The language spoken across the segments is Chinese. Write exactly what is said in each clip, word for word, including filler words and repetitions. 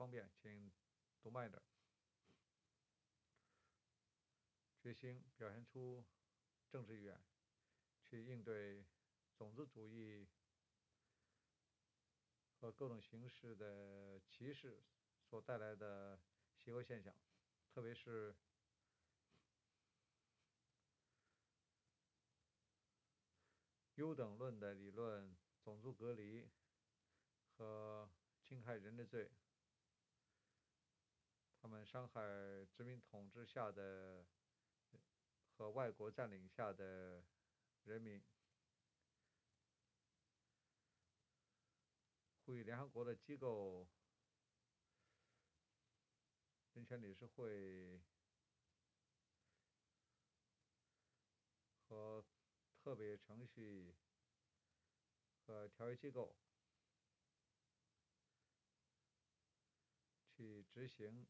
方便，请读慢一点。决心表现出政治意愿，去应对种族主义和各种形式的歧视所带来的邪恶现象，特别是优等论的理论、种族隔离和侵害人类罪，他们伤害殖民统治下的和外国占领下的人民，呼吁联合国的机构、人权理事会和特别程序和条约机构去执行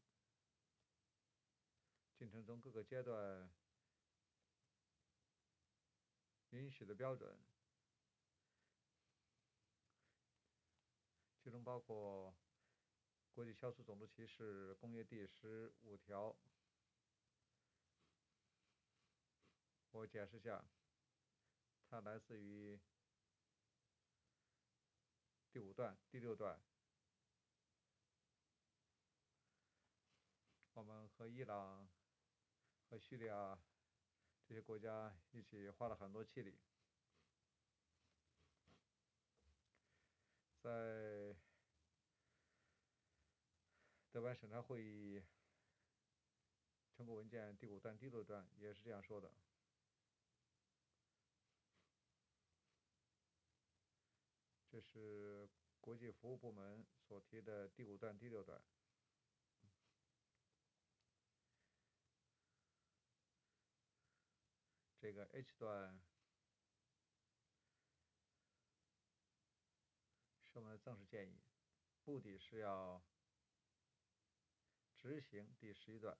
进程中各个阶段允许的标准，其中包括国际消除种族歧视公约第十五条。我解释下，它来自于第五段、第六段。我们和伊朗和叙利亚这些国家一起花了很多气力，在德班审查会议成果文件第五段、第六段也是这样说的。这是国际服务部门所提的第五段、第六段。这个 H 段是我们的正式建议，目的是要执行第十一段。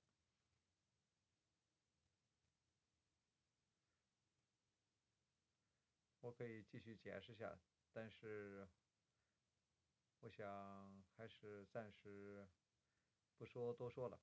我可以继续解释下，但是我想还是暂时不说多说了。